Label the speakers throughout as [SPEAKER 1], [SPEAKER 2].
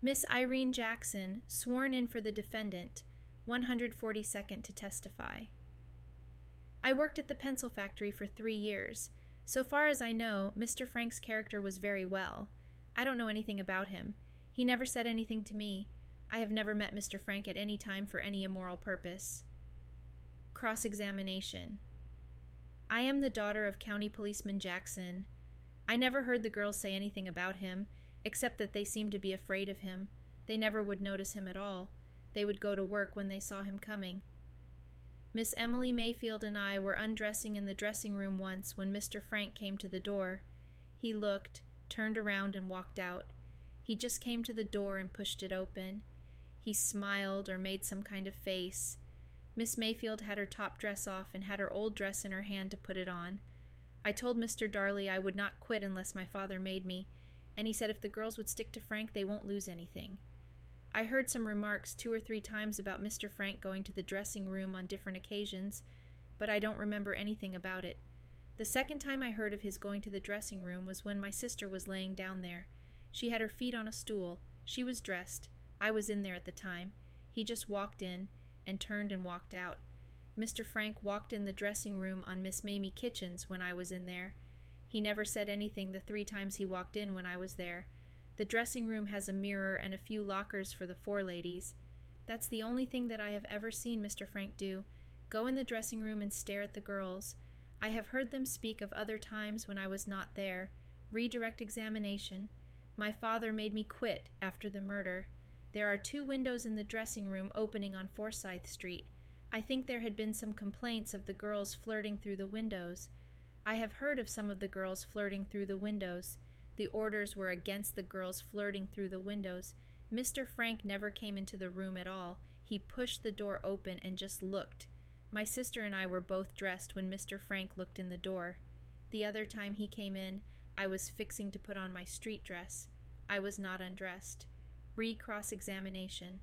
[SPEAKER 1] Miss Irene Jackson, sworn in for the defendant, 142nd to testify. I worked at the pencil factory for 3 years. So far as I know, Mr. Frank's character was very well. I don't know anything about him. He never said anything to me. I have never met Mr. Frank at any time for any immoral purpose. Cross-examination. I am the daughter of County Policeman Jackson. I never heard the girls say anything about him, except that they seemed to be afraid of him. They never would notice him at all. They would go to work when they saw him coming. Miss Emily Mayfield and I were undressing in the dressing room once when Mr. Frank came to the door. He looked, turned around, and walked out. He just came to the door and pushed it open. He smiled or made some kind of face. Miss Mayfield had her top dress off and had her old dress in her hand to put it on. I told Mr. Darley I would not quit unless my father made me, and he said if the girls would stick to Frank, they won't lose anything. I heard some remarks 2 or 3 times about Mr. Frank going to the dressing room on different occasions, but I don't remember anything about it. The second time I heard of his going to the dressing room was when my sister was laying down there. She had her feet on a stool. She was dressed. I was in there at the time. He just walked in and turned and walked out. Mr. Frank walked in the dressing room on Miss Mamie Kitchens when I was in there. He never said anything the 3 times he walked in when I was there. The dressing room has a mirror and a few lockers for the 4 ladies. That's the only thing that I have ever seen Mr. Frank do. Go in the dressing room and stare at the girls. I have heard them speak of other times when I was not there. Redirect examination. My father made me quit after the murder. There are 2 windows in the dressing room opening on Forsyth Street. I think there had been some complaints of the girls flirting through the windows. I have heard of some of the girls flirting through the windows. The orders were against the girls flirting through the windows. Mr. Frank never came into the room at all. He pushed the door open and just looked. My sister and I were both dressed when Mr. Frank looked in the door. The other time he came in, I was fixing to put on my street dress. I was not undressed. Cross-examination.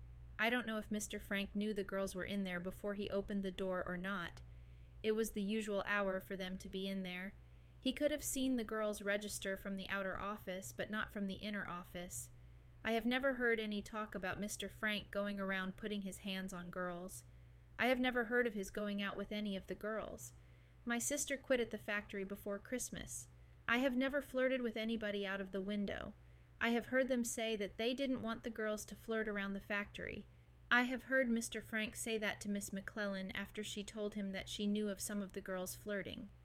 [SPEAKER 1] I don't know if Mr. Frank knew the girls were in there before he opened the door or not. It was the usual hour for them to be in there. He could have seen the girls register from the outer office, but not from the inner office. I have never heard any talk about Mr. Frank going around putting his hands on girls. I have never heard of his going out with any of the girls. My sister quit at the factory before Christmas. I have never flirted with anybody out of the window. I have heard them say that they didn't want the girls to flirt around the factory. I have heard Mr. Frank say that to Miss McClellan after she told him that she knew of some of the girls flirting.